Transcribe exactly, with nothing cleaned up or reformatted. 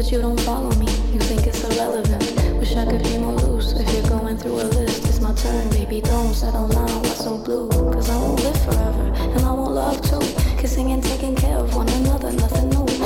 but you don't follow me. You think it's irrelevant. Wish I could be more loose. If you're going through a list, it's my turn, baby. Don't settle down, what's so blue? Cause I won't live forever, and I won't love too. Kissing and taking care of one another, nothing new.